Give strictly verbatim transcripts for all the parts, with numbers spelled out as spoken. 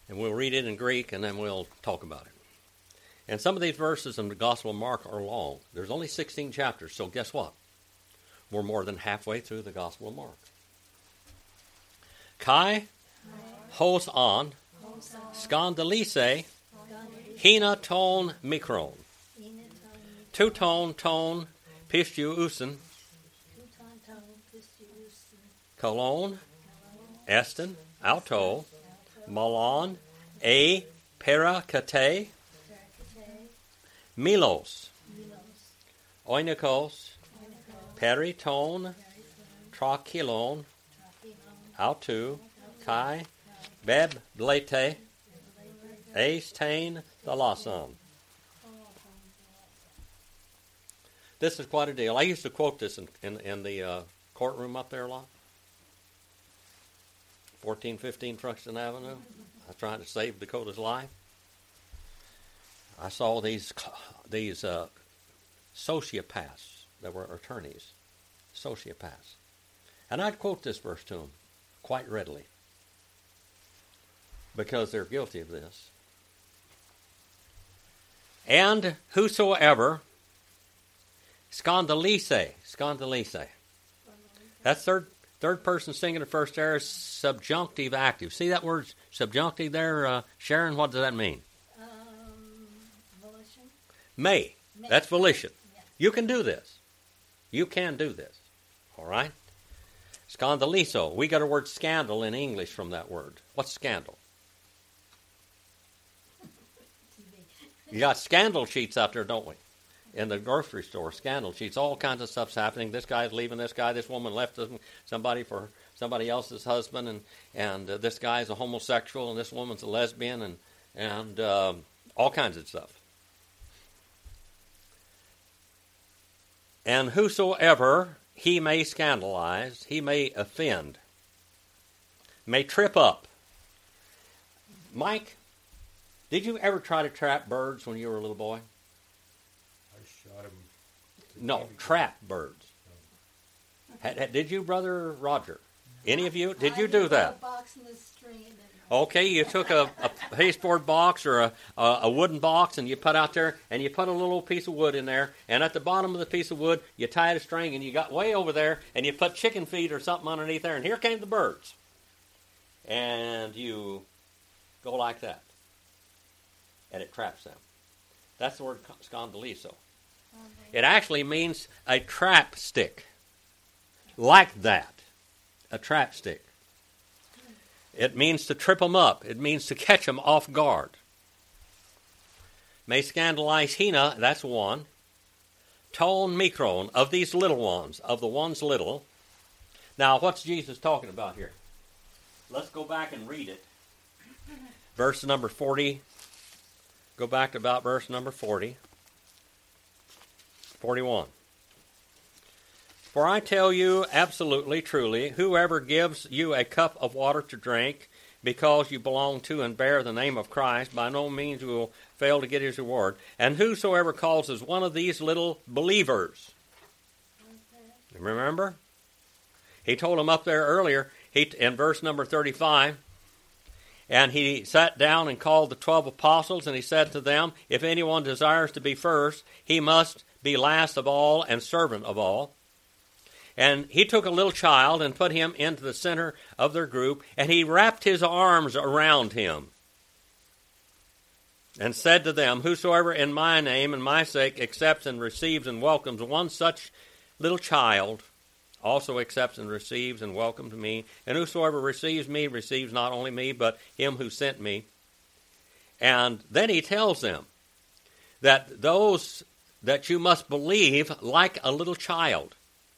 And we'll read it in Greek, and then we'll talk about it. And some of these verses in the Gospel of Mark are long. There's only sixteen chapters, so guess what? We're more than halfway through the Gospel of Mark. Kai, hos on, skandalise, hina ton mikron, tuton ton pistiusen, kolon, estin, auto, malon, a perakate, milos, oinikos, periton, trachylon, autu, kai, beb blete, astain thalason. This is quite a deal. I used to quote this in, in, in the uh, courtroom up there a lot. fourteen fifteen Truxton Avenue. I was trying to save Dakota's life. I saw these these uh, sociopaths that were attorneys. Sociopaths. And I'd quote this verse to them quite readily because they're guilty of this. And whosoever scandalise, scandalise. That's third third person singular first aorist subjunctive active. See that word subjunctive there, uh, Sharon? What does that mean? Um, volition. May. May. That's volition. Yeah. You can do this. You can do this. All right? Scandalizo. We got a word scandal in English from that word. What's scandal? You got scandal sheets out there, don't we? In the grocery store, scandal sheets, all kinds of stuff's happening. This guy's leaving this guy. This woman left somebody for somebody else's husband, and and uh, this guy's a homosexual, and this woman's a lesbian, and and um, all kinds of stuff. And whosoever he may scandalize, he may offend, may trip up. Mike, did you ever try to trap birds when you were a little boy? Shot him. No, trap birds. Had, had, did you, Brother Roger? Any of you? Did you do that? A box in the string and then Okay, you took a, a pasteboard box or a, a, a wooden box and you put out there and you put a little piece of wood in there, and at the bottom of the piece of wood you tied a string and you got way over there and you put chicken feed or something underneath there, and here came the birds. And you go like that. And it traps them. That's the word scandalizo. It actually means a trap stick. Like that. A trap stick. It means to trip them up. It means to catch them off guard. May scandalize hina, that's one. Ton mikron, of these little ones, of the ones little. Now, what's Jesus talking about here? Let's go back and read it. Verse number forty. Go back to about verse number forty. forty-one. For I tell you absolutely, truly, whoever gives you a cup of water to drink because you belong to and bear the name of Christ, by no means will fail to get his reward. And whosoever causes one of these little believers. Remember? He told them up there earlier, he, in verse number thirty-five, and he sat down and called the twelve apostles, and he said to them, if anyone desires to be first, he must be last of all and servant of all. And he took a little child and put him into the center of their group, and he wrapped his arms around him and said to them, whosoever in my name and my sake accepts and receives and welcomes one such little child also accepts and receives and welcomes me. And whosoever receives me receives not only me, but him who sent me. And then he tells them that those that you must believe like a little child.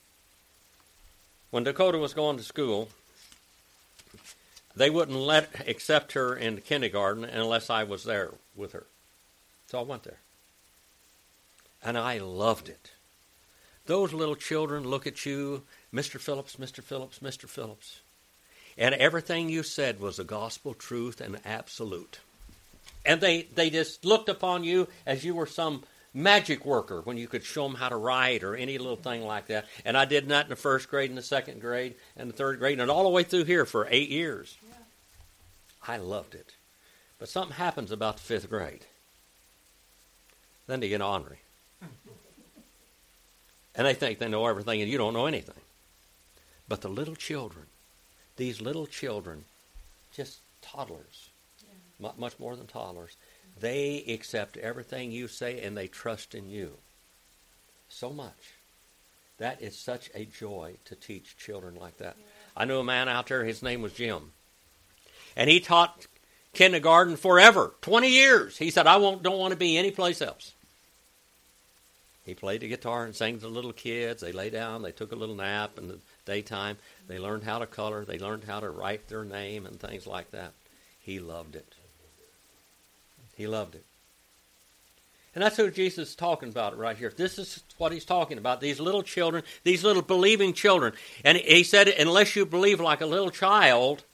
When Dakota was going to school, they wouldn't let accept her in kindergarten unless I was there with her. So I went there. And I loved it. Those little children look at you, Mister Phillips, Mister Phillips, Mister Phillips. And everything you said was the gospel truth and absolute. And they, they just looked upon you as you were some magic worker when you could show them how to write or any little thing like that. And I did that in the first grade and the second grade and the third grade and all the way through here for eight years. Yeah. I loved it. But something happens about the fifth grade. Then they get ornery. And they think they know everything and you don't know anything. But the little children, these little children, just toddlers, yeah. m- much more than toddlers, they accept everything you say and they trust in you so much. That is such a joy to teach children like that. Yeah. I knew a man out there, his name was Jim. And he taught kindergarten forever, twenty years. He said, I won't, don't want to be anyplace else. He played the guitar and sang to the little kids. They lay down, they took a little nap in the daytime. They learned how to color. They learned how to write their name and things like that. He loved it. He loved it. And that's who Jesus is talking about right here. This is what he's talking about, these little children, these little believing children. And he said, unless you believe like a little child,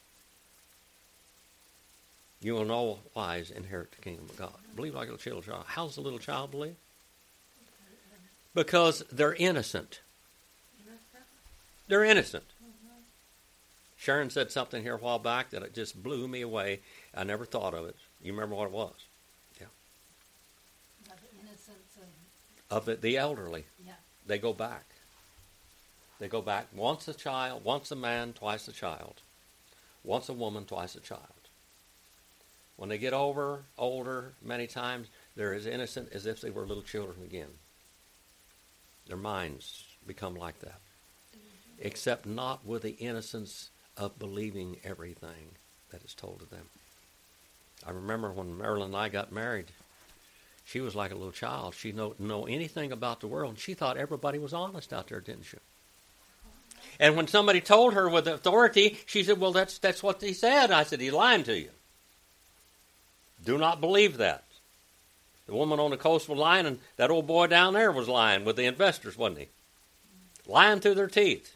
you will no wise inherit the kingdom of God. Believe like a little child. How does a little child believe? Because they're innocent. They're innocent. Sharon said something here a while back that it just blew me away. I never thought of it. You remember what it was? Yeah. About the innocence of, Of the, the elderly. yeah. They go back. They go back. Once a child, once a man, twice a child. Once a woman, twice a child. When they get over, older, many times, they're as innocent as if they were little children again. Their minds become like that. Mm-hmm. Except not with the innocence of believing everything that is told to them. I remember when Marilyn and I got married, she was like a little child. She didn't know anything about the world. She thought everybody was honest out there, didn't she? And when somebody told her with authority, she said, well, that's that's what he said. I said, he's lying to you. Do not believe that. The woman on the coast was lying, and that old boy down there was lying with the investors, wasn't he? Lying through their teeth.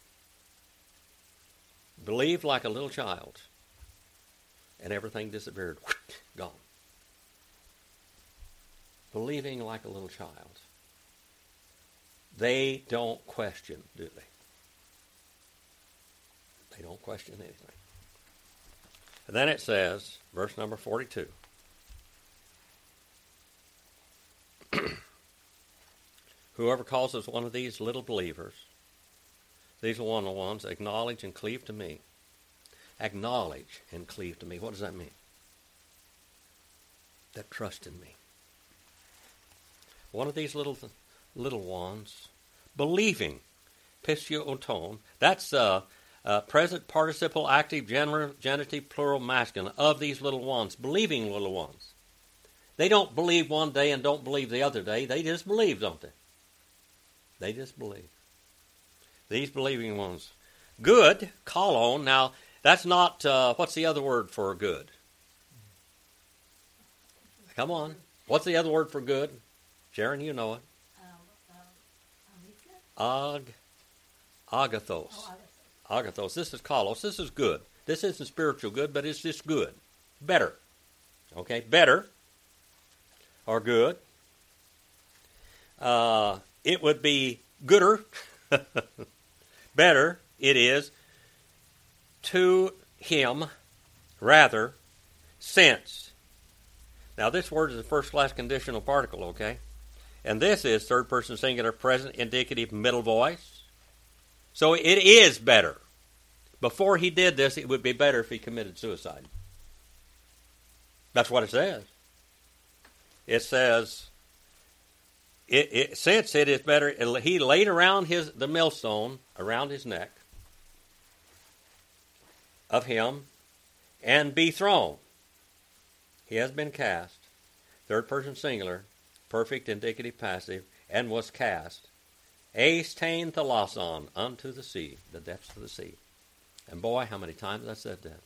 Believed like a little child. And everything disappeared. Gone. Believing like a little child. They don't question, do they? They don't question anything. And then it says, verse number forty-two. Whoever causes one of these little believers, these are one of the ones, acknowledge and cleave to me. Acknowledge and cleave to me. What does that mean? That trust in me. One of these little little ones, believing, pistio oton, that's uh, uh, present participle active genitive plural masculine, of these little ones, believing little ones. They don't believe one day and don't believe the other day. They just believe, don't they? They just believe. These believing ones. Good, call on. Now, that's not, uh, what's the other word for good? Come on. What's the other word for good? Sharon, you know it. Um, um, Ag, agathos. oh, Agathos. This is kalos. This is good. This isn't spiritual good, but it's just good. Better. Okay, better or good. Uh, it would be gooder. Better it is to him, rather, since. Now this word is a first-class conditional particle, okay? And this is third person singular present indicative middle voice. So it is better. Before he did this, it would be better if he committed suicide. That's what it says. It says, it, it, since it is better, he laid around his the millstone, around his neck of him, and be thrown. He has been cast, third person singular, perfect indicative passive, and was cast, astain thalason, unto the sea, the depths of the sea. And boy, how many times I said that.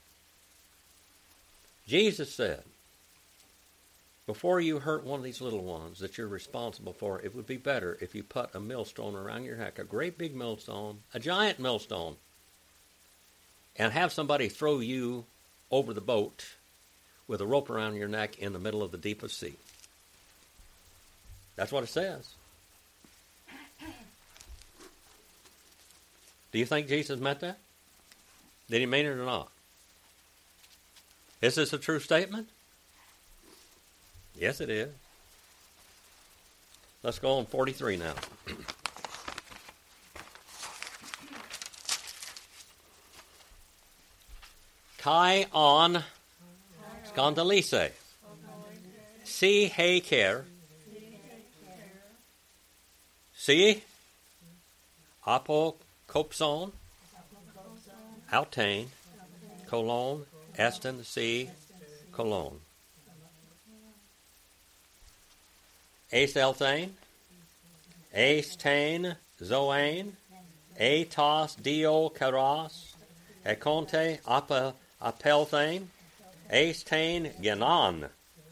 Jesus said, before you hurt one of these little ones that you're responsible for, it would be better if you put a millstone around your neck, a great big millstone, a giant millstone, and have somebody throw you over the boat with a rope around your neck in the middle of the deepest sea. That's what it says. Do you think Jesus meant that? Did he mean it or not? Is this a true statement? Yes, it is. Let's go on forty-three now. Kai on scandalise. Si he ker. Si apokopson. Altain. Colon. Eston. Si colon. Ace elthane. Ace tain. Zoane. Atos dio karos. Econte apa apelthane. Ace tain genon.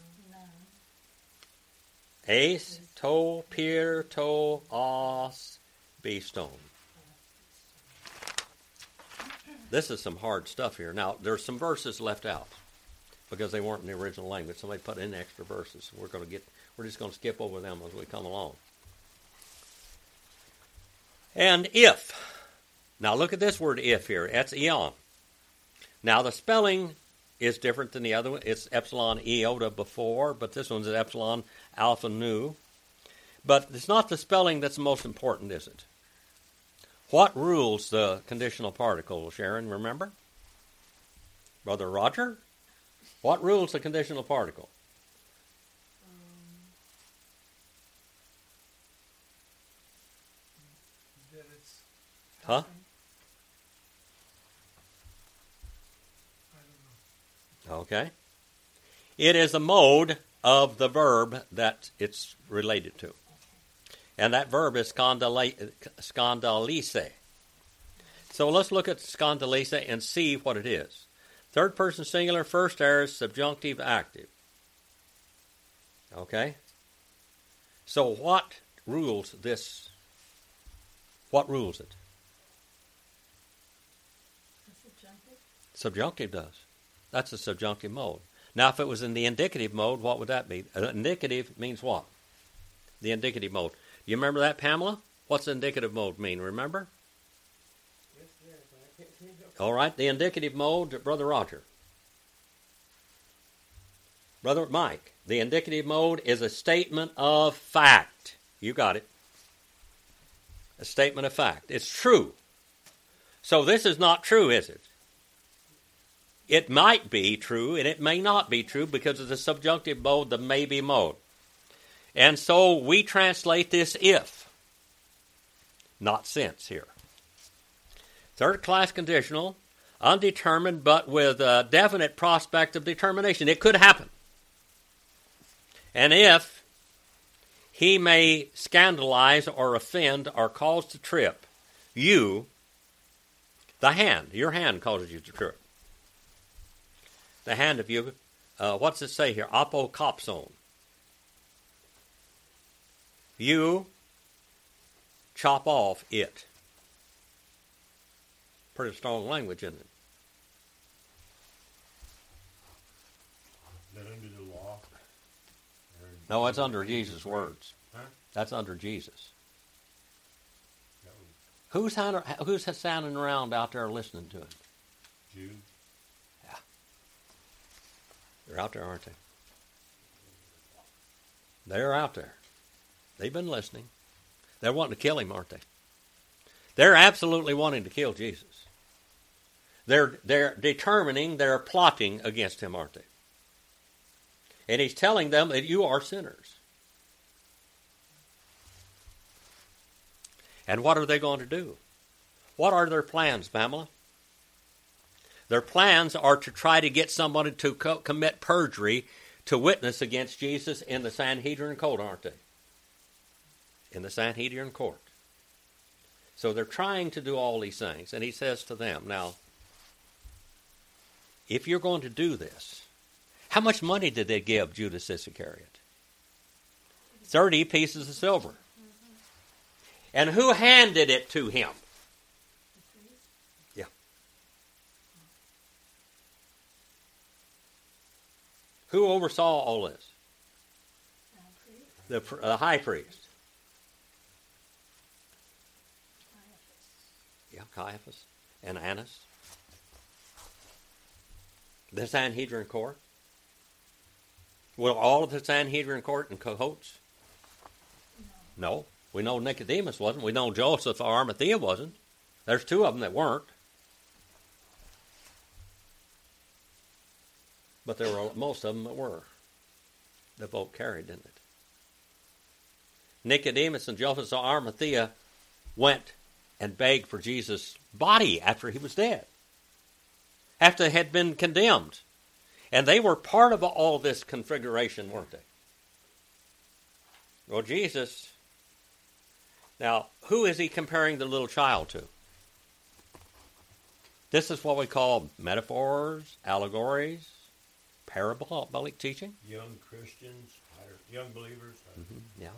Ace to pier to os beastone. This is some hard stuff here. Now, there's some verses left out because they weren't in the original language. Somebody put in extra verses. We're going to get. We're just going to skip over them as we come along. And if. Now, look at this word if here. That's eon. Now, the spelling is different than the other one. It's epsilon iota before, but this one's epsilon alpha nu. But it's not the spelling that's the most important, is it? What rules the conditional particle, Sharon, remember? Brother Roger? What rules the conditional particle? Um, that it's Huh? I don't know. Okay. It is a mode of the verb that it's related to. And that verb is scandali- scandalise. So let's look at scandalise and see what it is. Third person singular, first aorist, subjunctive, active. Okay? So what rules this? What rules it? Subjunctive. Subjunctive does. That's a subjunctive mode. Now, if it was in the indicative mode, what would that be? Uh, indicative means what? The indicative mode. You remember that, Pamela? What's indicative mode mean? Remember? Yes, yes, I can't change it. All right, the indicative mode, Brother Roger. Brother Mike, the indicative mode is a statement of fact. You got it. A statement of fact. It's true. So this is not true, is it? It might be true, and it may not be true because of the subjunctive mode, the maybe mode. And so we translate this if, not since here. Third class conditional, undetermined but with a definite prospect of determination. It could happen. And if he may scandalize or offend or cause to trip you, the hand, your hand causes you to trip. The hand of you, uh, what's it say here? Apokopson. You chop off it. Pretty strong language, isn't it? Is that under the law? Or- No, it's under Jesus' words. Huh? That's under Jesus. That was Who's sounding, who's sounding around out there listening to him? Jude. They're out there, aren't they? They're out there. They've been listening. They're wanting to kill him, aren't they? They're absolutely wanting to kill Jesus. They're, they're determining, they're plotting against him, aren't they? And he's telling them that you are sinners. And what are they going to do? What are their plans, Pamela? Their plans are to try to get somebody to co- commit perjury to witness against Jesus in the Sanhedrin court, aren't they? In the Sanhedrin court. So they're trying to do all these things. And he says to them, now, if you're going to do this, how much money did they give Judas Iscariot? Thirty pieces of silver. And who handed it to him? Yeah. Who oversaw all this? The uh, high priest. Yeah, Caiaphas and Annas. The Sanhedrin court. Were all of the Sanhedrin court in cahoots? No. We know Nicodemus wasn't. We know Joseph or Arimathea wasn't. There's two of them that weren't. But there were most of them that were. The vote carried, didn't it? Nicodemus and Joseph or Arimathea went and begged for Jesus' body after he was dead, after they had been condemned. And they were part of all this configuration, weren't they? Well, Jesus, now, who is he comparing the little child to? This is what we call metaphors, allegories, parabolic teaching. Young Christians, young believers. Mm-hmm. Yeah.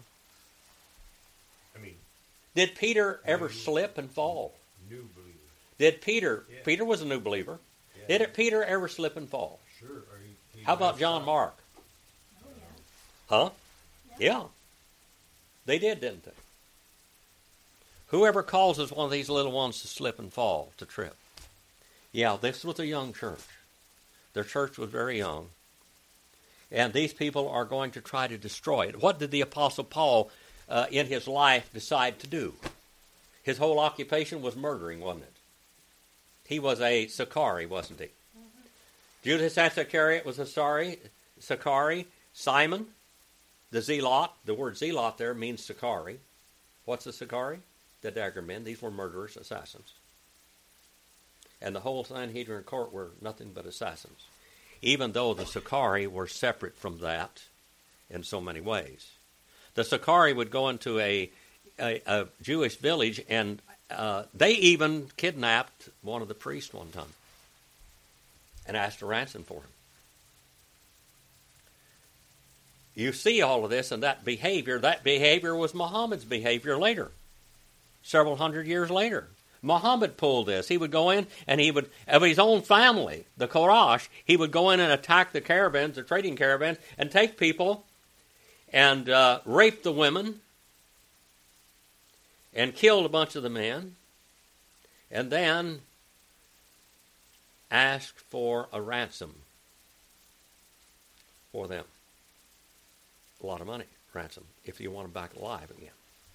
I mean, did Peter ever new, slip and fall? New believers. Did Peter? Yeah. Peter was a new believer. Yeah. Did it, Peter ever slip and fall? Sure. Or he, he How about John up. Mark? Oh, yeah. Huh? Yeah. They did, didn't they? Whoever causes one of these little ones to slip and fall, to trip. Yeah, this was a young church. Their church was very young. And these people are going to try to destroy it. What did the Apostle Paul, uh, in his life, decide to do? His whole occupation was murdering, wasn't it? He was a Sicarii, wasn't he? Mm-hmm. Judas Iscariot was a sorry, Sicarii. Simon, the Zealot, the word Zealot there means Sicarii. What's a Sicarii? The dagger men. These were murderers, assassins. And the whole Sanhedrin court were nothing but assassins, even though the Sicarii were separate from that in so many ways. The Sicarii would go into a, a, a Jewish village, and uh, they even kidnapped one of the priests one time and asked a ransom for him. You see all of this and that behavior. That behavior was Muhammad's behavior later, several hundred years later. Muhammad pulled this. He would go in and he would, of his own family, the Quraysh, he would go in and attack the caravans, the trading caravans, and take people and uh, rape the women and killed a bunch of the men, and then asked for a ransom for them. A lot of money, ransom, if you want them back alive again.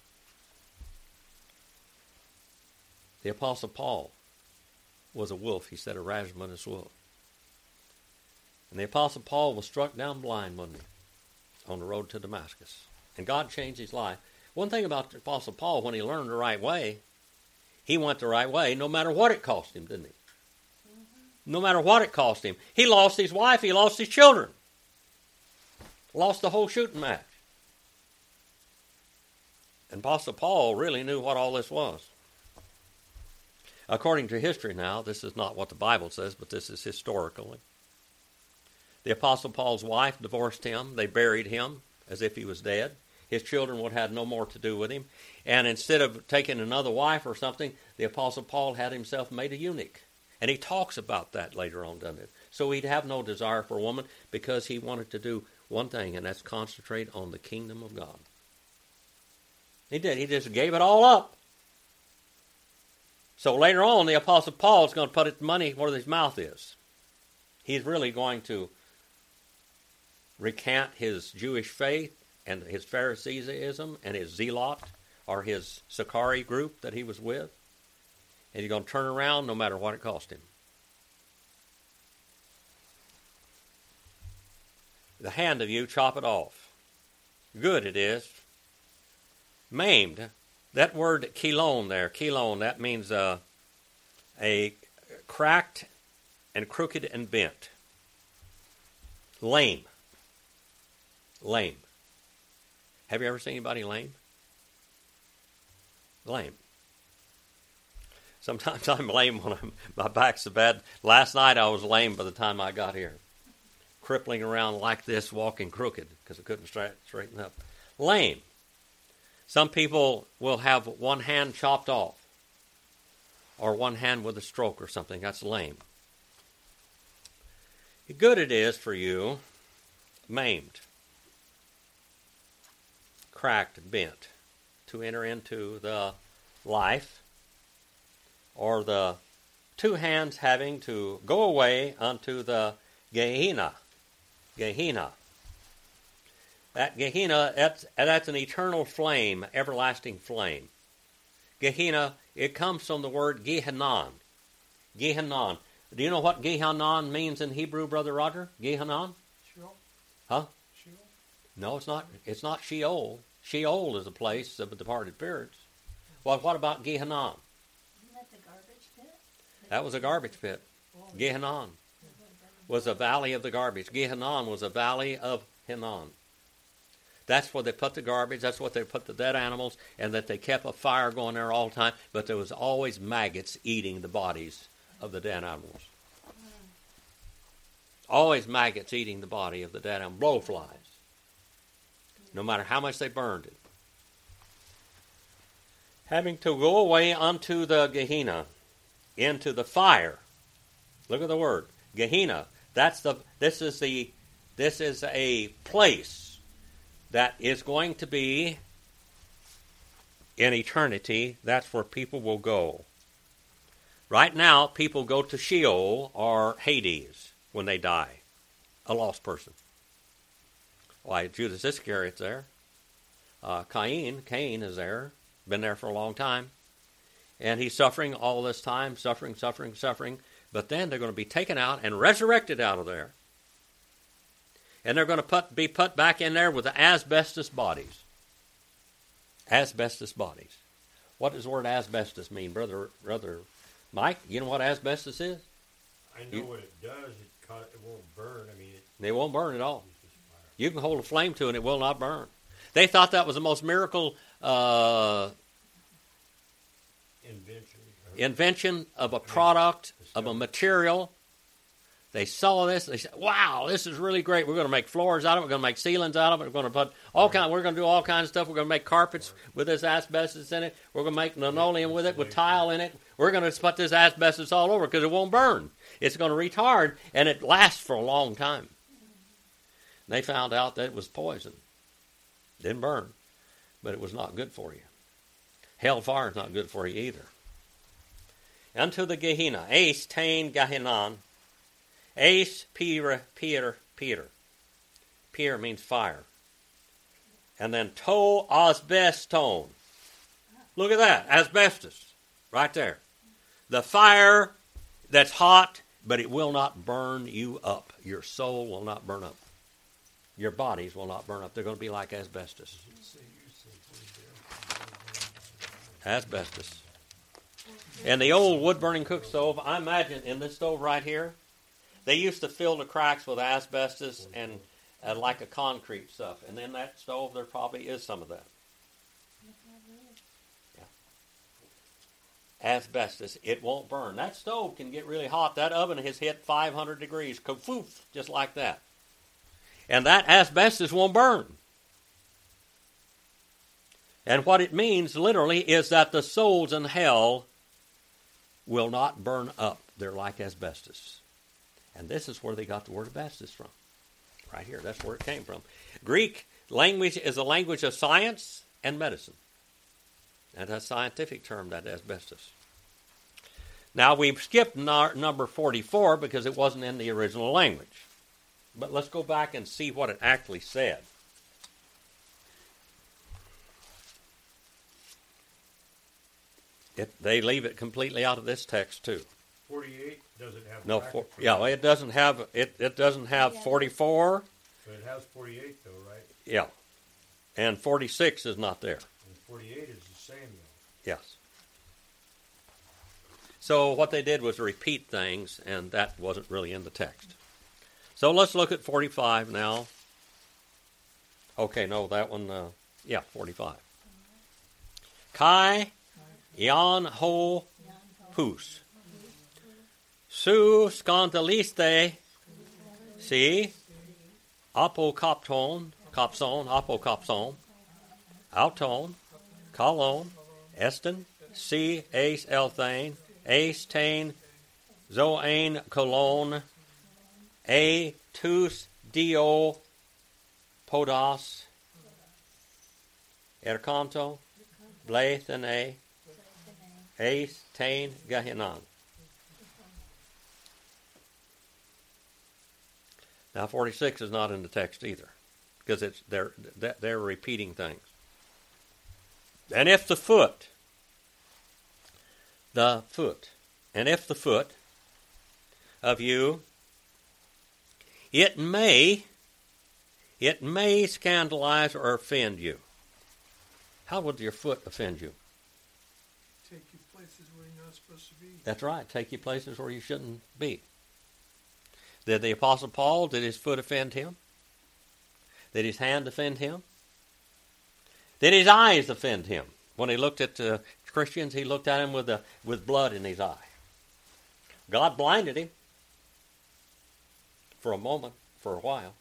The Apostle Paul was a wolf. He said, a ravenous wolf. And the Apostle Paul was struck down blind, wasn't he, on the road to Damascus. And God changed his life. One thing about the Apostle Paul, when he learned the right way, he went the right way no matter what it cost him, didn't he? Mm-hmm. No matter what it cost him. He lost his wife. He lost his children. Lost the whole shooting match. And Apostle Paul really knew what all this was. According to history now, this is not what the Bible says, but this is historically. The Apostle Paul's wife divorced him. They buried him as if he was dead. His children would have no more to do with him. And instead of taking another wife or something, the Apostle Paul had himself made a eunuch. And he talks about that later on, doesn't it? So he'd have no desire for a woman because he wanted to do one thing, and that's concentrate on the kingdom of God. He did. He just gave it all up. So later on, the Apostle Paul is going to put his money where his mouth is. He's really going to recant his Jewish faith and his Phariseeism and his zealot or his Sicarii group that he was with. And he's going to turn around no matter what it cost him. The hand of you, chop it off. Good it is. Maimed. That word kilon there, kilon, that means uh, a cracked and crooked and bent. Lame. Lame. Have you ever seen anybody lame? Lame. Sometimes I'm lame when I'm, my back's so bad. Last night I was lame by the time I got here. Crippling around like this, walking crooked because I couldn't straight, straighten up. Lame. Some people will have one hand chopped off or one hand with a stroke or something. That's lame. Good it is for you, maimed, cracked, bent, to enter into the life, or the two hands having to go away unto the Gehenna. Gehenna. That Gehenna, that's, that's an eternal flame, everlasting flame. Gehenna, it comes from the word Gehanon. Gehanon. Do you know what Gehanon means in Hebrew, Brother Roger? Gehanon? Sheol? Huh? Sheol? No, it's not. It's not Sheol. Sheol is a place of the departed spirits. Well, what about Gehanon? Isn't that the garbage pit? That was a garbage pit. Gehanon was a valley of the garbage. Gehanon was a valley of Hinnon. That's where they put the garbage. That's what they put the dead animals, and that they kept a fire going there all the time. But there was always maggots eating the bodies of the dead animals. Always maggots eating the body of the dead animal. Blowflies. No matter how much they burned it. Having to go away unto the Gehenna, into the fire. Look at the word. Gehenna. That's the this is the this is a place that is going to be in eternity. That's where people will go. Right now, people go to Sheol or Hades when they die. A lost person. Why, Judas Iscariot's there. Uh, Cain, Cain is there. Been there for a long time. And he's suffering all this time, suffering, suffering, suffering. But then they're going to be taken out and resurrected out of there. And they're going to put, be put back in there with the asbestos bodies. Asbestos bodies. What does the word asbestos mean, Brother Brother Mike? You know what asbestos is? I know You- what it does. It, ca- it won't burn. I mean, it, They won't burn at all. it's just fire. You can hold a flame to it and it will not burn. They thought that was the most miracle uh, Invention. or- invention of a product, of a material. They saw this. They said, wow, this is really great. We're going to make floors out of it. We're going to make ceilings out of it. We're going to put all kind. We're going to do all kinds of stuff. We're going to make carpets with this asbestos in it. We're going to make linoleum with it, with tile in it. We're going to put this asbestos all over because it won't burn. It's going to retard, and it lasts for a long time. They found out that it was poison. Didn't burn, but it was not good for you. Hellfire is not good for you either. Unto the Gehenna, Ace, Tain, Gehennan. Ace, Peter, Peter, Peter. Peter means fire. And then To Asbestone. Look at that, asbestos, right there. The fire that's hot, but it will not burn you up. Your soul will not burn up. Your bodies will not burn up. They're going to be like asbestos. Asbestos. And the old wood-burning cook stove, I imagine in this stove right here, they used to fill the cracks with asbestos and uh, like a concrete stuff. And in that stove, there probably is some of that. Asbestos, it won't burn. That stove can get really hot. That oven has hit five hundred degrees, kafoof, just like that. And that asbestos won't burn. And what it means literally is that the souls in hell will not burn up. They're like asbestos. And this is where they got the word asbestos from. Right here, that's where it came from. Greek language is a language of science and medicine. And that's a scientific term, that asbestos. Now, we've skipped no- number forty-four because it wasn't in the original language. But let's go back and see what it actually said. It, they leave it completely out of this text too. forty-eight doesn't have. No, bracket for, for yeah, that. it doesn't have it. It doesn't have Yeah. forty-four. But it has forty-eight though, right? Yeah, and forty-six is not there. And forty-eight is the same though. Yes. So what they did was repeat things, and that wasn't really in the text. So let's look at forty-five now. Okay, no, that one. Uh, yeah, forty-five. Kai, Ion Ho, Hus. Su scandaliste, si, apokopton, kopson, apokopson, auton, kalon, eston, si, ace, elthane, ace, tain, zoane, colon, a, tus, dio, podos, erkanto, blathene, ace, tain, gahinan. Now, forty-six is not in the text either. because it's they're they're repeating things. And if the foot, the foot, and if the foot of you, it may, it may scandalize or offend you. How would your foot offend you? Take you places where you're not supposed to be. That's right. Take you places where you shouldn't be. Did the Apostle Paul, did his foot offend him? Did his hand offend him? Did his eyes offend him? When he looked at uh, Christians, he looked at them with, a, with blood in his eye. God blinded him for a moment, for a while.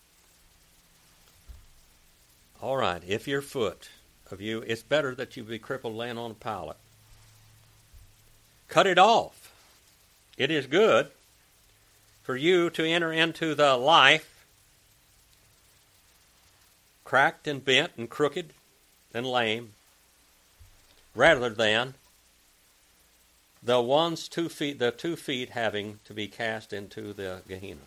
All right, if your foot of you, it's better that you be crippled laying on a pallet. Cut it off. It is good for you to enter into the life cracked and bent and crooked and lame, rather than the one's two feet, the two feet having to be cast into the Gehenna.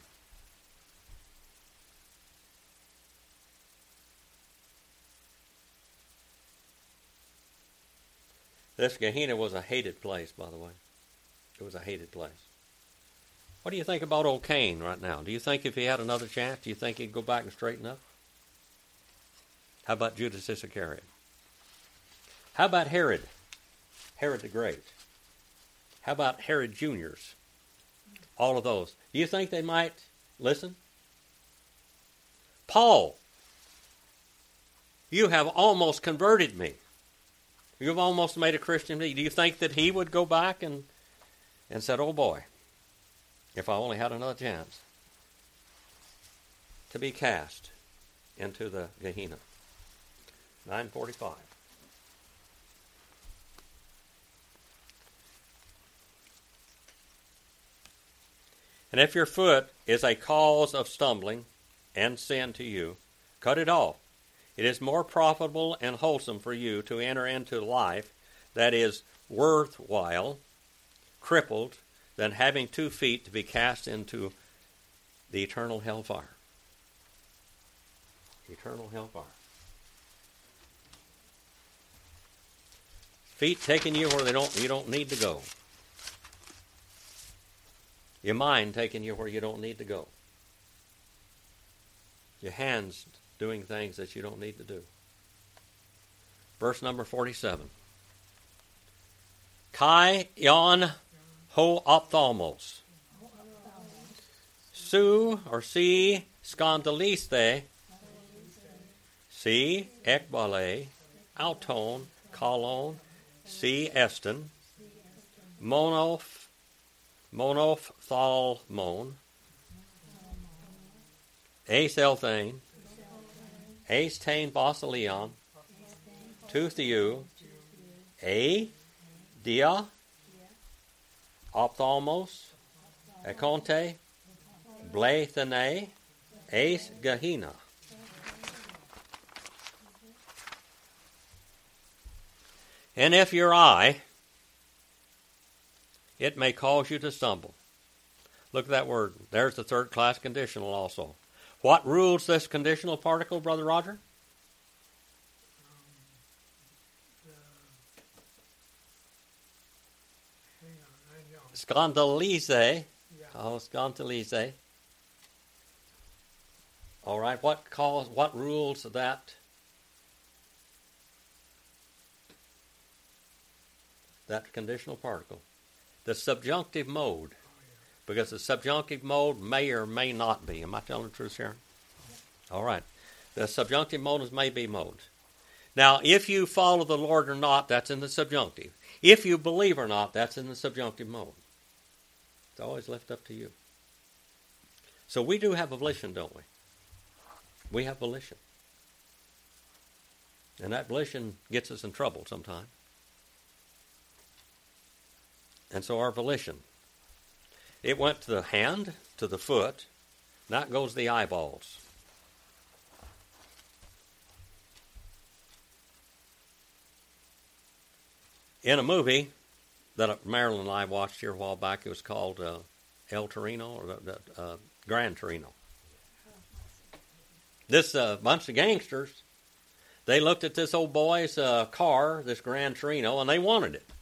This Gehenna was a hated place, by the way. It was a hated place. What do you think about old Cain right now? Do you think if he had another chance, do you think he'd go back and straighten up? How about Judas Iscariot? How about Herod? Herod the Great. How about Herod Junior's? All of those. Do you think they might listen? Paul, you have almost converted me. You've almost made a Christian of me. Do you think that he would go back and, and said, oh boy, if I only had another chance to be cast into the Gehenna? nine forty-five. And if your foot is a cause of stumbling and sin to you, cut it off. It is more profitable and wholesome for you to enter into life that is worthwhile, crippled, than having two feet to be cast into the eternal hellfire. Eternal hellfire. Feet taking you where they don't you don't need to go. Your mind taking you where you don't need to go. Your hands doing things that you don't need to do. Verse number forty-seven. Kai yon ho ophthalmos. Su or si scandaliste. Si ekbale. Auton. Kalon. Si eston. Monoph. Monoph thalmon. Ace elthane. Ace tain basileon. Tu theou. A. Dia. Ophthalmos. Ekonte. Blathene. Ace Gehenna. And if your eye, it may cause you to stumble. Look at that word. There's the third class conditional also. What rules this conditional particle, Brother Roger? Um, the, hang on, I know. Scandalize. Yeah. Oh, scandalize. All right. What cause? What rules that? That conditional particle. The subjunctive mode. Because the subjunctive mode may or may not be. Am I telling the truth, Sharon? All right. The subjunctive mode is may be mode. Now, if you follow the Lord or not, that's in the subjunctive. If you believe or not, that's in the subjunctive mode. It's always left up to you. So we do have volition, don't we? We have volition. And that volition gets us in trouble sometimes. And so our volition. It went to the hand, to the foot. Now it goes to the eyeballs. In a movie that Marilyn and I watched here a while back, it was called uh, El Torino, or the, the, uh, Gran Torino. this uh, bunch of gangsters, they looked at this old boy's uh, car, this Gran Torino, and they wanted it.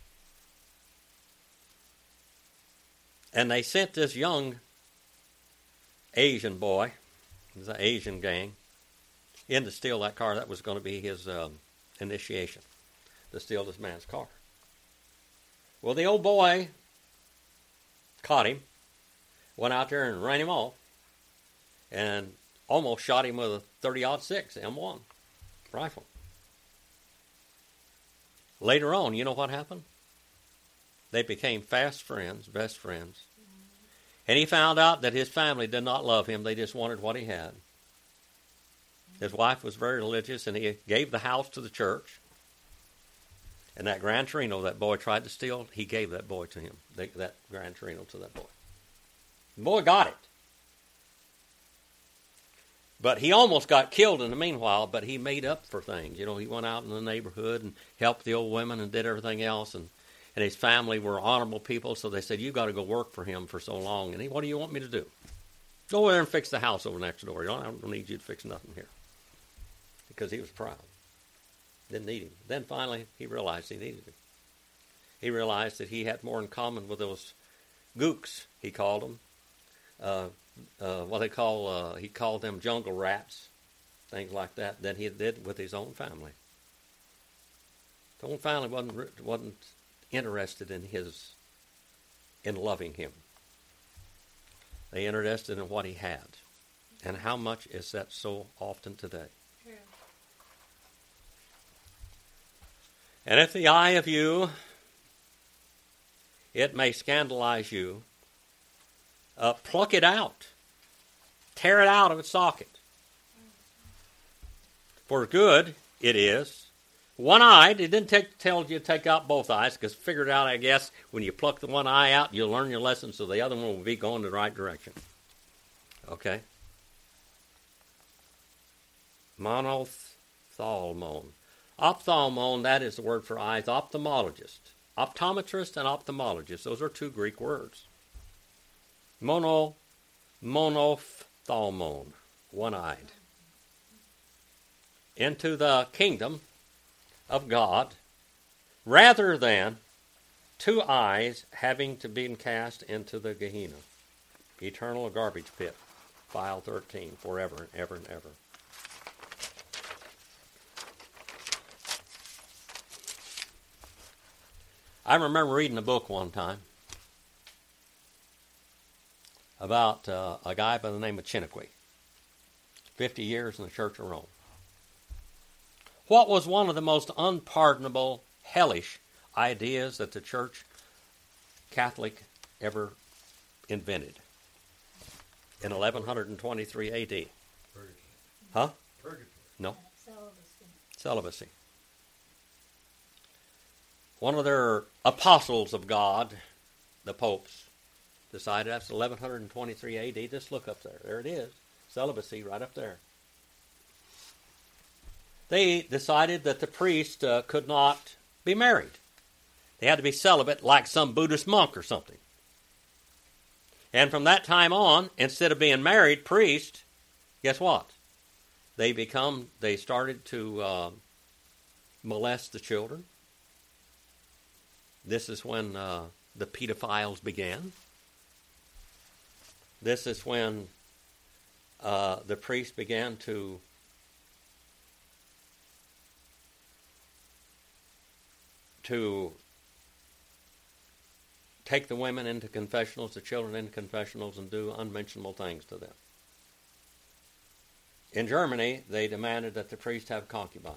And they sent this young Asian boy, it was an Asian gang, in to steal that car. That was going to be his um, initiation, to steal this man's car. Well, the old boy caught him, went out there and ran him off, and almost shot him with a thirty aught six M one rifle. Later on, you know what happened? They became fast friends, best friends. And he found out that his family did not love him. They just wanted what he had. His wife was very religious, and he gave the house to the church. And that Gran Torino that boy tried to steal, he gave that boy to him. They, that Gran Torino to that boy. The boy got it. But he almost got killed in the meanwhile, but he made up for things. You know, he went out in the neighborhood and helped the old women and did everything else. And, and his family were honorable people, so they said, you've got to go work for him for so long. And he, what do you want me to do? Go over there and fix the house over next door. I don't need you to fix nothing here. Because he was proud. Didn't need him. Then finally, he realized he needed him. He realized that he had more in common with those gooks, he called them. Uh, uh, what they call, uh, he called them jungle rats, things like that, than he did with his own family. His own family wasn't, wasn't interested in his, in loving him. They interested in what he had. And how much is that so often today? True. And if the eye of you, it may scandalize you, uh, pluck it out. Tear it out of its socket. For good it is. One-eyed, it didn't take, tell you to take out both eyes, because figured out, I guess, when you pluck the one eye out, you'll learn your lesson, so the other one will be going the right direction. Okay? Monophthalmon. Ophthalmon, that is the word for eyes. Ophthalmologist. Optometrist and ophthalmologist. Those are two Greek words. Mono, monophthalmon. One-eyed. Into the kingdom of God, rather than two eyes having to be cast into the Gehenna, eternal garbage pit, file thirteen, forever and ever and ever. I remember reading a book one time about uh, a guy by the name of Chiniquy, fifty years in the Church of Rome. What was one of the most unpardonable, hellish ideas that the Church Catholic ever invented in eleven twenty-three A D? Purgatory. Huh? Purgatory. No. Celibacy. Celibacy. One of their apostles of God, the popes, decided after eleven twenty-three A D, just look up there. There it is. Celibacy right up there. They decided that the priest uh, could not be married. They had to be celibate like some Buddhist monk or something. And from that time on, instead of being married, priest, guess what? They become, they started to uh, molest the children. This is when uh, the pedophiles began. This is when uh, the priest began to to take the women into confessionals, the children into confessionals, and do unmentionable things to them. In Germany, they demanded that the priest have concubines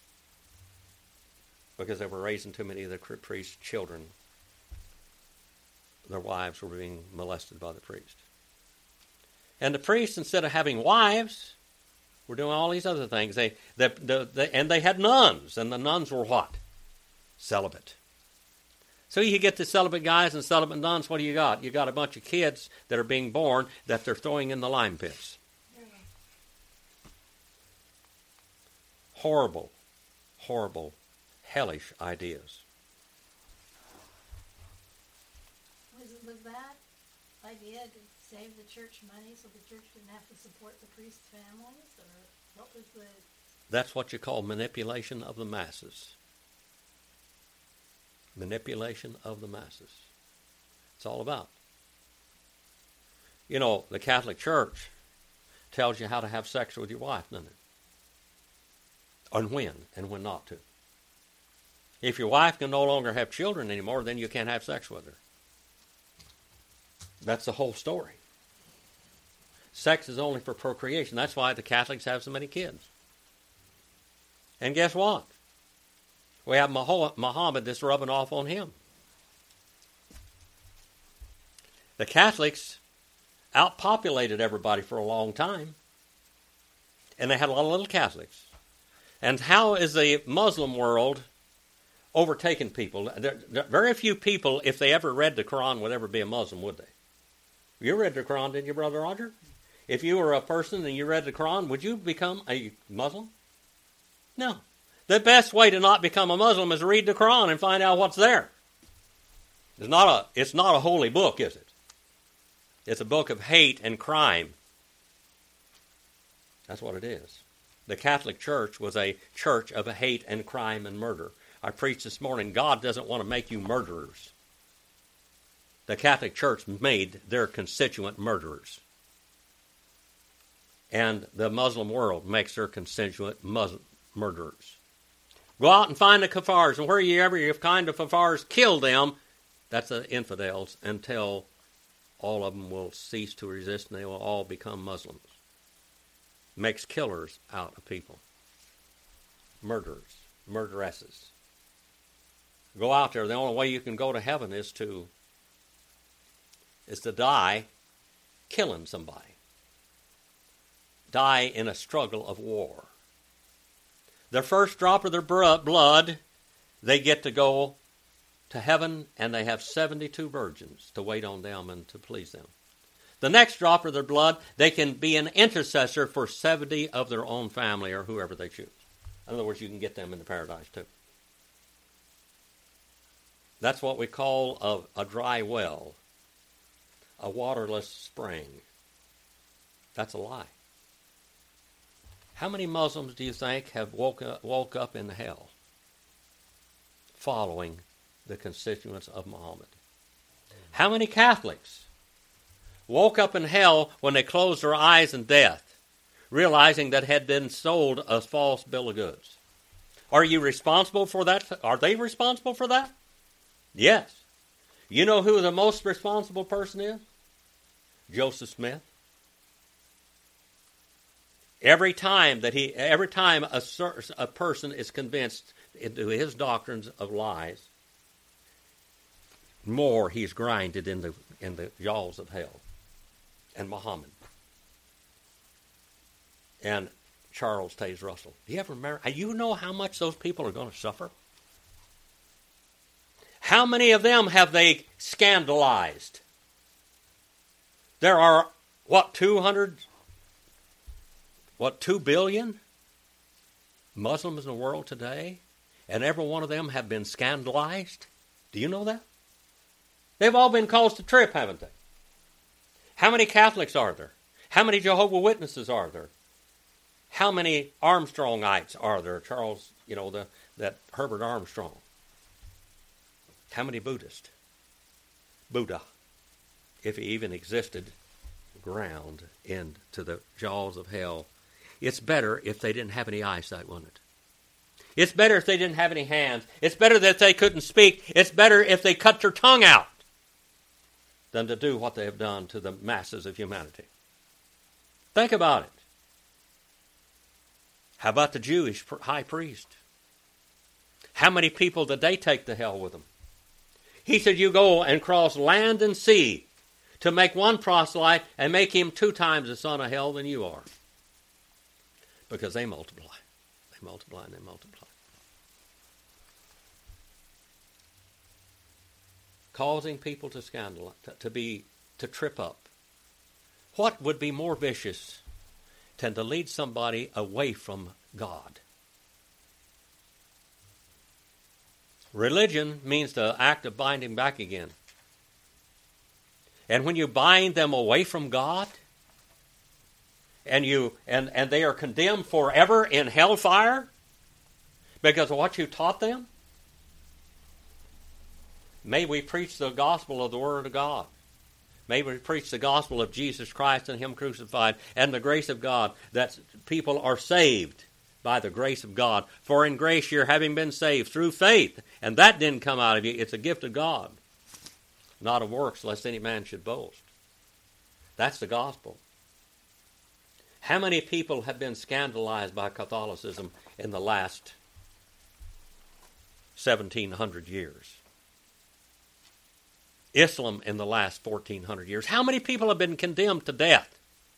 because they were raising too many of the priest's children. Their wives were being molested by the priest. And the priests, instead of having wives, were doing all these other things. They, they, they, they, and they had nuns, and the nuns were what? Celibate. So you get the celibate guys and celibate nuns, what do you got? You got a bunch of kids that are being born that they're throwing in the lime pits. Horrible, horrible, hellish ideas. Was, was that idea save the church money so the church didn't have to support the priests' families? Or what was the... That's what you call manipulation of the masses. Manipulation of the masses. It's all about. You know, the Catholic Church tells you how to have sex with your wife, doesn't it? And when, and when not to. If your wife can no longer have children anymore, then you can't have sex with her. That's the whole story. Sex is only for procreation. That's why the Catholics have so many kids. And guess what? We have Muhammad that's rubbing off on him. The Catholics outpopulated everybody for a long time. And they had a lot of little Catholics. And how is the Muslim world overtaking people? There, there, very few people, if they ever read the Quran, would ever be a Muslim, would they? You read the Quran, didn't you, Brother Roger? If you were a person and you read the Quran, would you become a Muslim? No. The best way to not become a Muslim is to read the Quran and find out what's there. It's not a, it's not a holy book, is it? It's a book of hate and crime. That's what it is. The Catholic Church was a church of hate and crime and murder. I preached this morning, God doesn't want to make you murderers. The Catholic Church made their constituent murderers. And the Muslim world makes their constituent Muslim murderers. Go out and find the Kafars, and wherever you find the Kafars, kill them. That's the infidels, until all of them will cease to resist and they will all become Muslims. Makes killers out of people. Murderers, murderesses. Go out there. The only way you can go to heaven is to is to die killing somebody. Die in a struggle of war. The first drop of their blood, they get to go to heaven, and they have seventy-two virgins to wait on them and to please them. The next drop of their blood, they can be an intercessor for seventy of their own family or whoever they choose. In other words, you can get them into paradise too. That's what we call a, a dry well, a waterless spring. That's a lie. How many Muslims do you think have woke up, woke up in hell following the constituents of Muhammad? How many Catholics woke up in hell when they closed their eyes in death, realizing that had been sold a false bill of goods? Are you responsible for that? Are they responsible for that? Yes. You know who the most responsible person is? Joseph Smith. Every time that he, every time a, a person is convinced into his doctrines of lies, more he's grinded in the in the jaws of hell. And Muhammad. And Charles Taze Russell. Do you ever remember? You know how much those people are going to suffer? How many of them have they scandalized? There are, what, two hundred, what, two billion Muslims in the world today? And every one of them have been scandalized? Do you know that? They've all been caused to trip, haven't they? How many Catholics are there? How many Jehovah's Witnesses are there? How many Armstrongites are there? Charles, you know, the that Herbert Armstrong. How many Buddhists? Buddha, if he even existed, ground into the jaws of hell. It's better if they didn't have any eyesight, wouldn't it? It's better if they didn't have any hands. It's better that they couldn't speak. It's better if they cut their tongue out than to do what they have done to the masses of humanity. Think about it. How about the Jewish high priest? How many people did they take to hell with them? He said, you go and cross land and sea to make one proselyte and make him two times the son of hell than you are. Because they multiply. They multiply and they multiply. Causing people to scandalize, to, to be, to trip up. What would be more vicious than to lead somebody away from God? Religion means the act of binding back again. And when you bind them away from God, and you and, and they are condemned forever in hellfire because of what you taught them, may we preach the gospel of the Word of God. May we preach the gospel of Jesus Christ and Him crucified and the grace of God, that people are saved by the grace of God. For in grace you're having been saved through faith, and that didn't come out of you. It's a gift of God, not of works, lest any man should boast. That's the gospel. How many people have been scandalized by Catholicism in the last seventeen hundred years? Islam in the last fourteen hundred years. How many people have been condemned to death?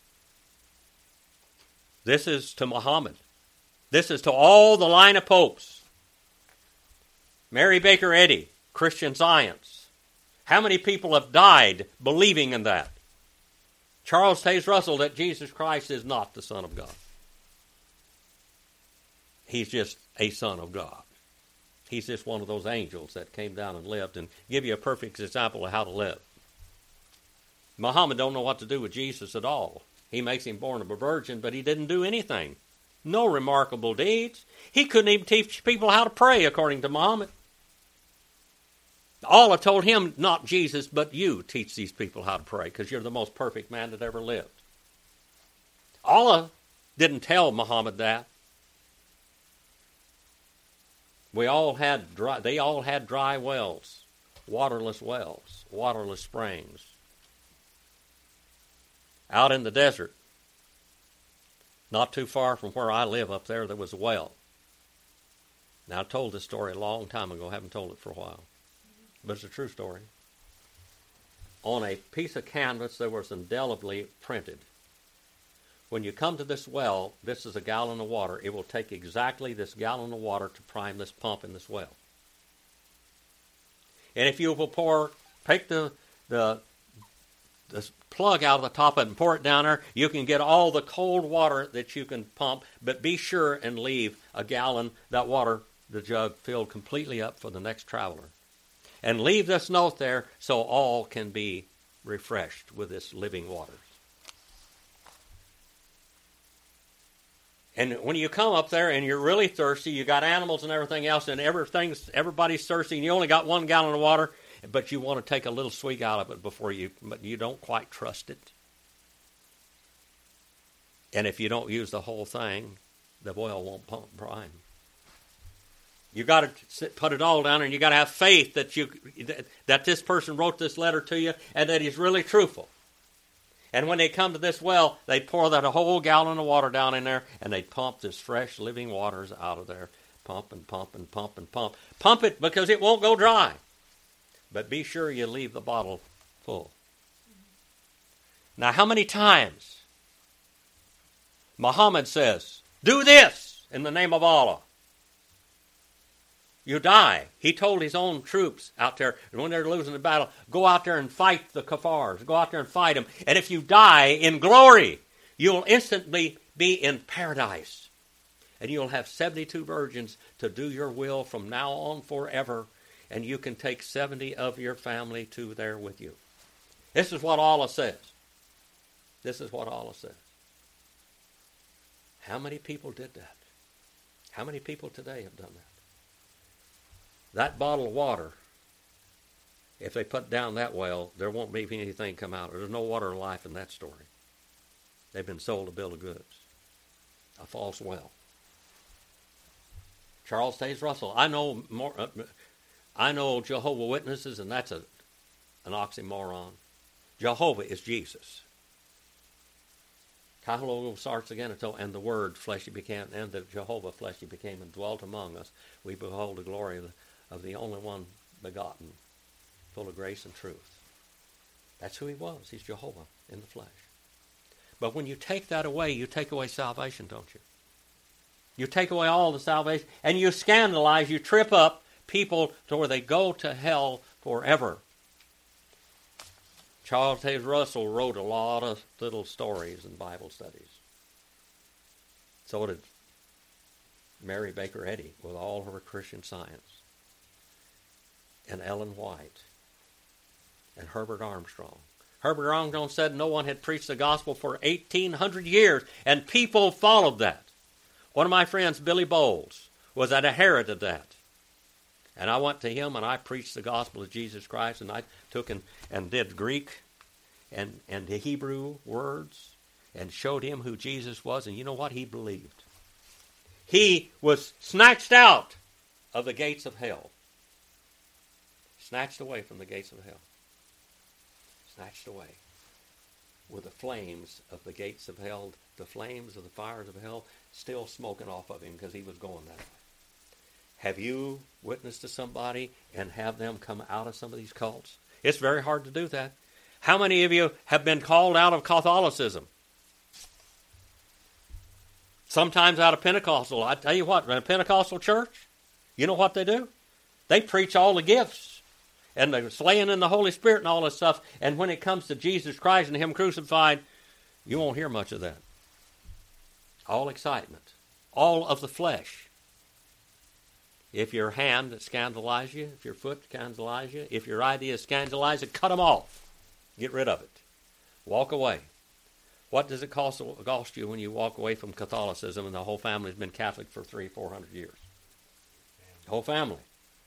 This is to Muhammad. This is to all the line of popes. Mary Baker Eddy, Christian Science. How many people have died believing in that? Charles Taze Russell, that Jesus Christ is not the Son of God. He's just a Son of God. He's just one of those angels that came down and lived, and give you a perfect example of how to live. Muhammad don't know what to do with Jesus at all. He makes him born of a virgin, but he didn't do anything. No remarkable deeds. He couldn't even teach people how to pray, according to Muhammad. Allah told him, not Jesus, but you teach these people how to pray, because you're the most perfect man that ever lived. Allah didn't tell Muhammad that. We all had dry, they all had dry wells, waterless wells, waterless springs. Out in the desert, not too far from where I live up there, there was a well. Now, I told this story a long time ago. I haven't told it for a while. But it's a true story. On a piece of canvas, there was indelibly printed, when you come to this well, this is a gallon of water. It will take exactly this gallon of water to prime this pump in this well. And if you will pour, take the, the, the plug out of the top of it and pour it down there, you can get all the cold water that you can pump, but be sure and leave a gallon, that water, the jug, filled completely up for the next traveler. And leave this note there so all can be refreshed with this living water. And when you come up there and you're really thirsty, you got animals and everything else, and everything's everybody's thirsty, and you only got one gallon of water, but you want to take a little swig out of it before you, but you don't quite trust it. And if you don't use the whole thing, the well won't pump prime. You got to sit, put it all down, and you got to have faith that you that this person wrote this letter to you and that he's really truthful. And when they come to this well, they pour that whole gallon of water down in there, and they pump this fresh living waters out of there. Pump and pump and pump and pump. Pump it because it won't go dry. But be sure you leave the bottle full. Now, how many times Muhammad says, do this in the name of Allah? You die. He told his own troops out there, and when they're losing the battle, go out there and fight the kuffars. Go out there and fight them. And if you die in glory, you'll instantly be in paradise. And you'll have seventy-two virgins to do your will from now on forever. And you can take seventy of your family to there with you. This is what Allah says. This is what Allah says. How many people did that? How many people today have done that? That bottle of water, if they put down that well, there won't be anything come out. There's no water of life in that story. They've been sold a bill of goods. A false well. Charles Taze Russell. I know more. Uh, I know Jehovah's Witnesses, and that's a an oxymoron. Jehovah is Jesus. Kahalo starts again until, and the Word fleshy became, and the Jehovah fleshy became and dwelt among us. We behold the glory of the, of the only one begotten, full of grace and truth. That's who he was. He's Jehovah in the flesh. But when you take that away, you take away salvation, don't you? You take away all the salvation, and you scandalize, you trip up people to where they go to hell forever. Charles Taze Russell wrote a lot of little stories and Bible studies. So did Mary Baker Eddy with all her Christian Science. And Ellen White. And Herbert Armstrong. Herbert Armstrong said no one had preached the gospel for eighteen hundred years, and people followed that. One of my friends, Billy Bowles, was an adherent of that. And I went to him and I preached the gospel of Jesus Christ, and I took and, and did Greek and, and the Hebrew words and showed him who Jesus was, and you know what? He believed. He was snatched out of the gates of hell. Snatched away from the gates of hell. Snatched away. With the flames of the gates of hell, the flames of the fires of hell still smoking off of him because he was going that way. Have you witnessed to somebody and have them come out of some of these cults? It's very hard to do that. How many of you have been called out of Catholicism? Sometimes out of Pentecostal. I tell you what, in a Pentecostal church, you know what they do? They preach all the gifts and the slaying in the Holy Spirit and all this stuff. And when it comes to Jesus Christ and Him crucified, you won't hear much of that. All excitement. All of the flesh. If your hand scandalizes you, if your foot scandalizes you, if your idea scandalizes you, cut them off. Get rid of it. Walk away. What does it cost, cost you when you walk away from Catholicism and the whole family's been Catholic for three, four hundred years? The whole family.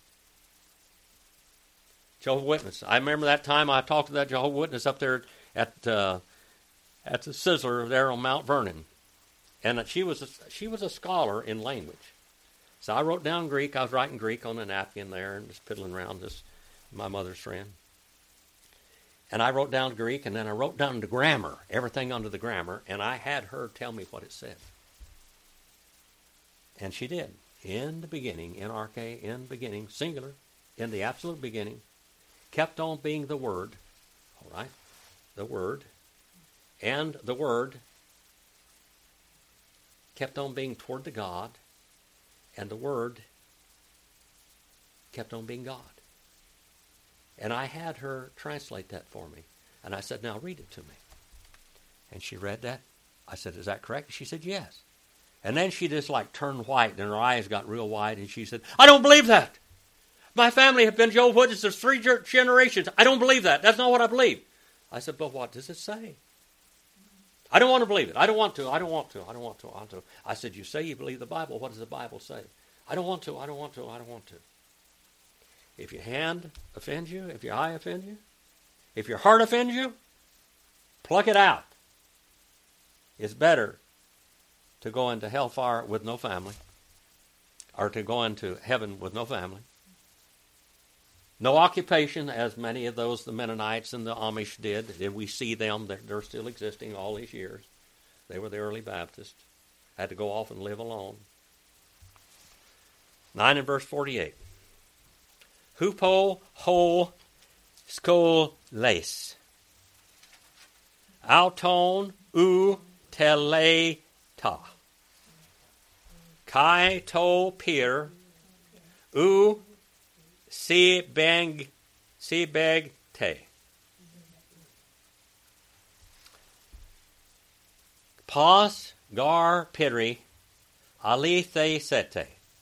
Jehovah's Witness. I remember that time I talked to that Jehovah's Witness up there at uh, at the Sizzler there on Mount Vernon, and she was a, she was a scholar in language. So I wrote down Greek. I was writing Greek on a napkin there and just piddling around. This my mother's friend. And I wrote down Greek, and then I wrote down the grammar, everything under the grammar, and I had her tell me what it said. And she did. In the beginning, N R K, in beginning, singular, in the absolute beginning, kept on being the Word, all right, the Word, and the Word kept on being toward the God, and the Word kept on being God. And I had her translate that for me. And I said, now read it to me. And she read that. I said, is that correct? She said, yes. And then she just like turned white and her eyes got real wide and she said, I don't believe that. My family have been Jehovah's Witnesses three generations. I don't believe that. That's not what I believe. I said, but what does it say? I don't want to believe it. I don't want to. I don't want to. I don't want to. I want to. I said, you say you believe the Bible. What does the Bible say? I don't want to. I don't want to. I don't want to. If your hand offends you, if your eye offends you, if your heart offends you, pluck it out. It's better to go into hellfire with no family or to go into heaven with no family. No occupation, as many of those the Mennonites and the Amish did. We see them, they're still existing all these years. They were the early Baptists. Had to go off and live alone. nine and verse forty-eight. Hupo ho skoles. Auton u teleta. Kai to pir u si beng si beg te. Pas gar piri ali the sete.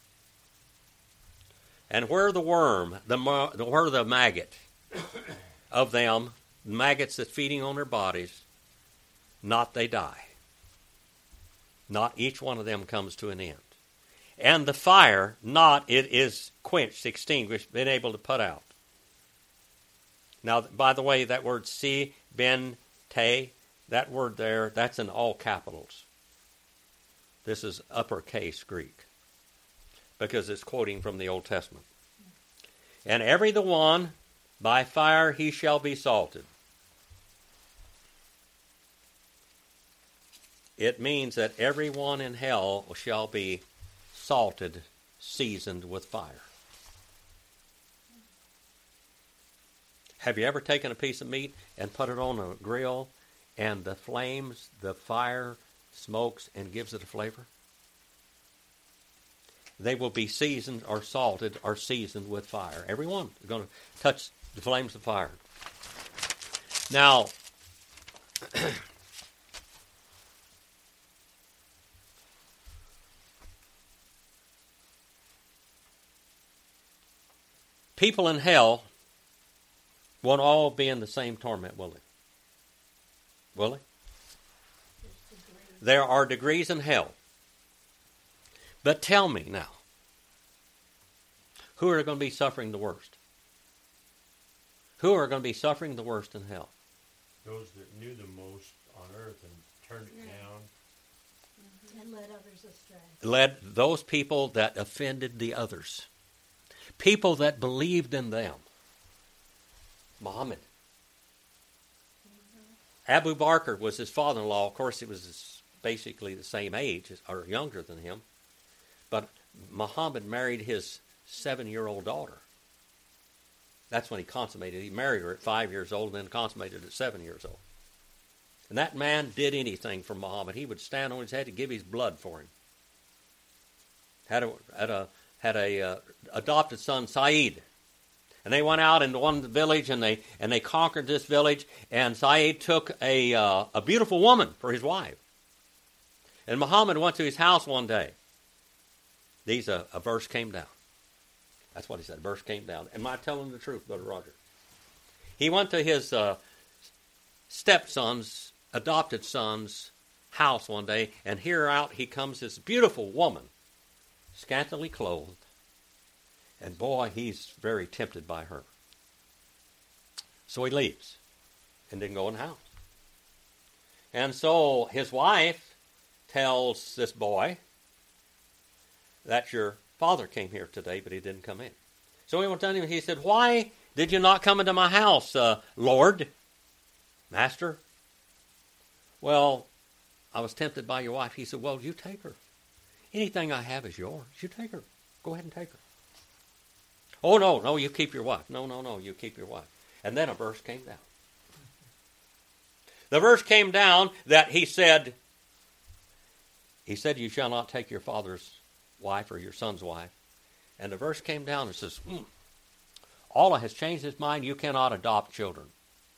And where the worm, the where the maggot of them, maggots that's feeding on their bodies, not they die. Not each one of them comes to an end. And the fire, not it is quenched, extinguished, been able to put out. Now, by the way, that word si, ben, te, that word there, that's in all capitals. This is uppercase Greek, because it's quoting from the Old Testament. And every the one, by fire he shall be salted. It means that everyone in hell shall be salted, seasoned with fire. Have you ever taken a piece of meat and put it on a grill and the flames, the fire smokes and gives it a flavor? They will be seasoned or salted or seasoned with fire. Every one is going to touch the flames of fire. Now, people in hell won't all be in the same torment, will they? Will they? There's degrees. There are degrees in hell. But tell me now, who are going to be suffering the worst? Who are going to be suffering the worst in hell? Those that knew the most on earth and turned it Yeah. down. And led others astray. Led those people that offended the others. People that believed in them. Muhammad. Abu Bakr was his father-in-law. Of course, he was basically the same age or younger than him. But Muhammad married his seven-year-old daughter. That's when he consummated. He married her at five years old and then consummated at seven years old. And that man did anything for Muhammad. He would stand on his head and give his blood for him. Had a had a had a uh, adopted son, Saeed, and they went out into one village and they and they conquered this village. And Saeed took a uh, a beautiful woman for his wife. And Muhammad went to his house one day. These uh, a verse came down. That's what he said. A verse came down. Am I telling the truth, Brother Roger? He went to his uh, stepson's adopted son's house one day, and here out he comes this beautiful woman, scantily clothed, and boy, he's very tempted by her. So he leaves and didn't go in the house. And so his wife tells this boy that your father came here today, but he didn't come in. So he went down to him, he said, "Why did you not come into my house, uh, Lord, Master?" "Well, I was tempted by your wife." He said, "Well, you take her. Anything I have is yours. You take her. Go ahead and take her." "Oh, no, no, you keep your wife. No, no, no, you keep your wife." And then a verse came down. The verse came down that he said, he said, "You shall not take your father's wife or your son's wife." And the verse came down and says, mm, Allah has changed his mind. You cannot adopt children.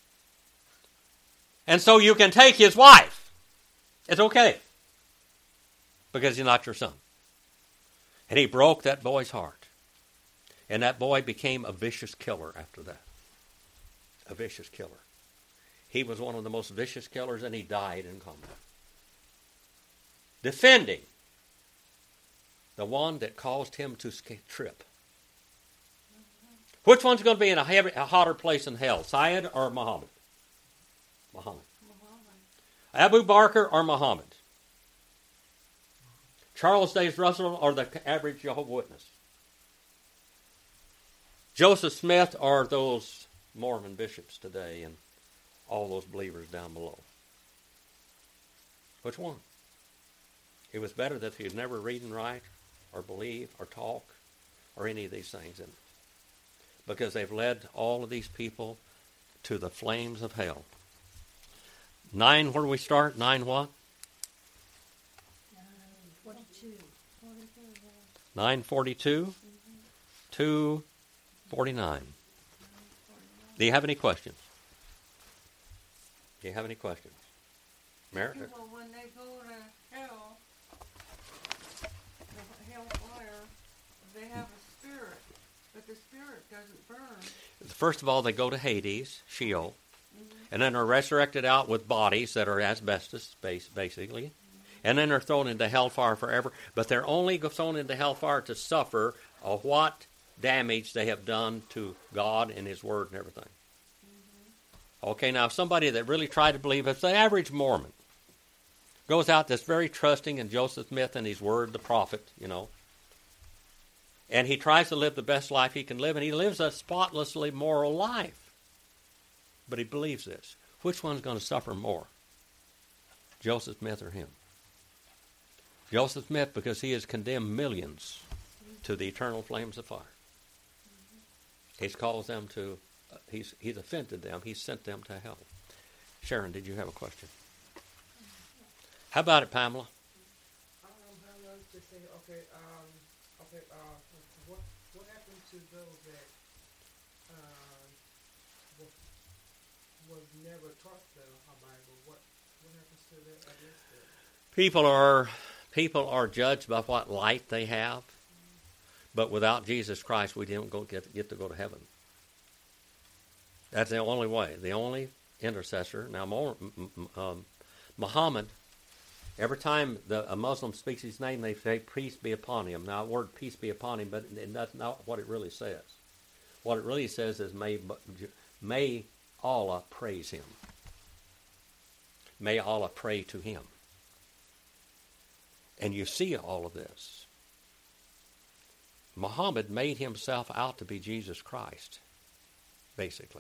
And so you can take his wife. It's okay. Because he's not your son. And he broke that boy's heart. And that boy became a vicious killer after that. A vicious killer. He was one of the most vicious killers, and he died in combat. Defending the one that caused him to trip. Which one's going to be in a, heavy, a hotter place in hell, Syed or Muhammad? Muhammad. Abu Bakr or Muhammad? Charles Davis Russell or the average Jehovah's Witness? Joseph Smith or those Mormon bishops today and all those believers down below? Which one? It was better that he was never read and write or believe or talk or any of these things in it. Because they've led all of these people to the flames of hell. Nine, where do we start? Nine what? Forty-two. Nine forty-two. Two forty-nine. Do you have any questions? Do you have any questions? Mary? People, when they go to hell, the hellfire, they have a spirit, but the spirit doesn't burn. First of all, they go to Hades, Sheol, and then are resurrected out with bodies that are asbestos, basically, mm-hmm. and then they're thrown into hellfire forever. But they're only thrown into hellfire to suffer a what damage they have done to God and His Word and everything. Mm-hmm. Okay, now somebody that really tried to believe, it's the average Mormon, goes out that's very trusting in Joseph Smith and his Word, the prophet, you know, and he tries to live the best life he can live, and he lives a spotlessly moral life. But he believes this. Which one's going to suffer more? Joseph Smith or him? Joseph Smith, because he has condemned millions to the eternal flames of fire. He's caused them to, uh, he's, he's offended them. He's sent them to hell. Sharon, did you have a question? How about it, Pamela? Um, I wanted to say, okay, um, okay, uh, what what happened to those that uh, was, was never taught the Bible? What what happens to that? I guess that People are people are judged by what light they have, but without Jesus Christ, we don't go get get to go to heaven. That's the only way. The only intercessor. Now, Mo- m- m- um, Muhammad, every time the, a Muslim speaks his name, they say, peace be upon him. Now, the word peace be upon him, but that's not what it really says. What it really says is, may, may Allah praise him. May Allah pray to him. And you see all of this. Muhammad made himself out to be Jesus Christ, basically.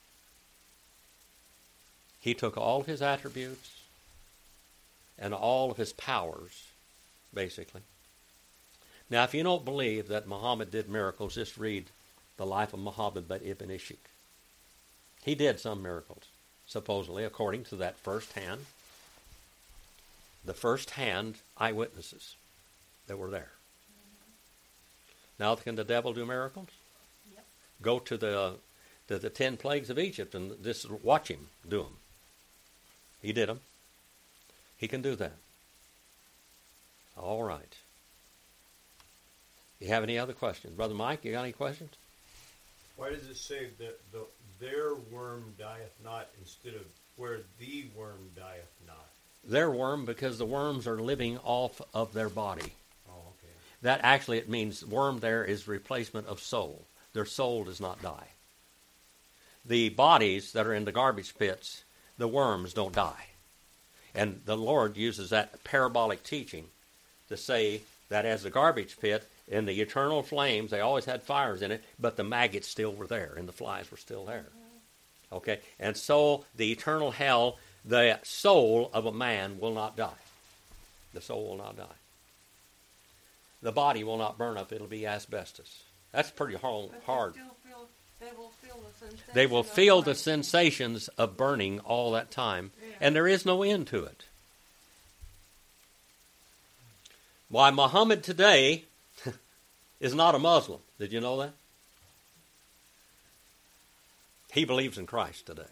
He took all his attributes and all of his powers, basically. Now, if you don't believe that Muhammad did miracles, just read The Life of Muhammad by Ibn Ishaq. He did some miracles, supposedly, according to that first hand, the first hand eyewitnesses that were there. Now, can the devil do miracles? Yep. Go to the to the ten plagues of Egypt and just watch him do them. He did them. He can do that. All right. You have any other questions? Brother Mike, you got any questions? Why does it say that the, their worm dieth not instead of where the worm dieth not? Their worm, because the worms are living off of their body. Oh, okay. That actually, it means worm there is replacement of soul. Their soul does not die. The bodies that are in the garbage pits, the worms don't die. And the Lord uses that parabolic teaching to say that as the garbage pit, in the eternal flames, they always had fires in it, but the maggots still were there, and the flies were still there. Okay? And so the eternal hell, the soul of a man will not die. The soul will not die. The body will not burn up. It'll be asbestos. That's pretty hard. But hard. They, still feel, they will feel the sensation. They will of feel the burning. sensations of burning all that time, Yeah. and there is no end to it. Why, Muhammad today is not a Muslim. Did you know that? He believes in Christ today.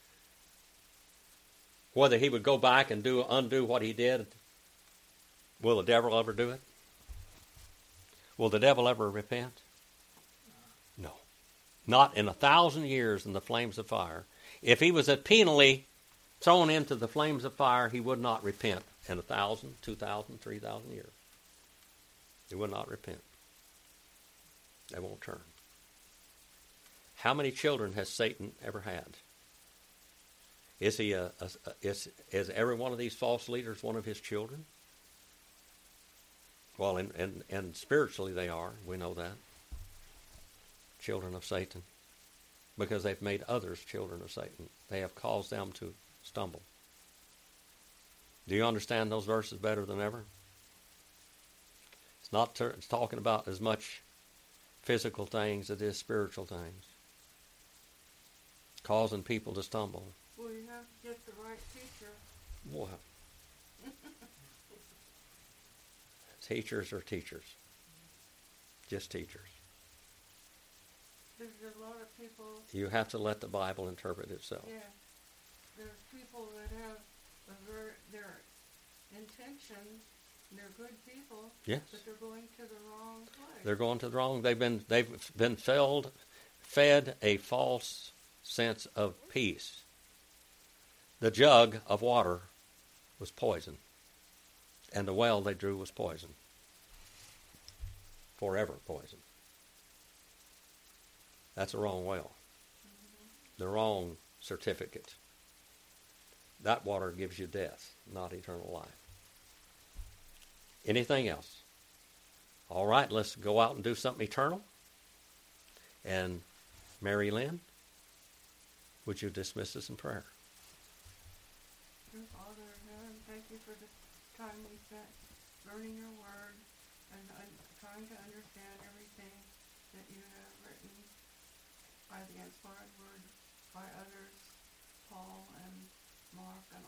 Whether he would go back and do undo what he did, will the devil ever do it? Will the devil ever repent? No. Not in a thousand years in the flames of fire. If he was penally thrown into the flames of fire, he would not repent in a thousand, two thousand, three thousand years. He would not repent. They won't turn. How many children has Satan ever had? Is he a, a, a is is every one of these false leaders one of his children? Well, and and and spiritually they are. We know that. Children of Satan, because they've made others children of Satan. They have caused them to stumble. Do you understand those verses better than ever? It's not. Ter- it's talking about as much physical things as it is spiritual things. Causing people to stumble. Well, you have to get the right teacher. Wow. Teachers are teachers. Just teachers. There's a lot of people. You have to let the Bible interpret itself. Yeah. There's people that have a very, their intentions. They're good people. Yes. But they're going to the wrong place. They're going to the wrong. They've been they've been filled, fed a false sense of peace. The jug of water was poison, and the well they drew was poison. Forever poison. That's the wrong well. Mm-hmm. The wrong certificate. That water gives you death, not eternal life. Anything else? All right, let's go out and do something eternal. And Mary Lynn, would you dismiss us in prayer? Dear Father in heaven, thank you for the time we spent learning your word and uh, trying to understand everything that you have written by the inspired word by others, Paul and Mark and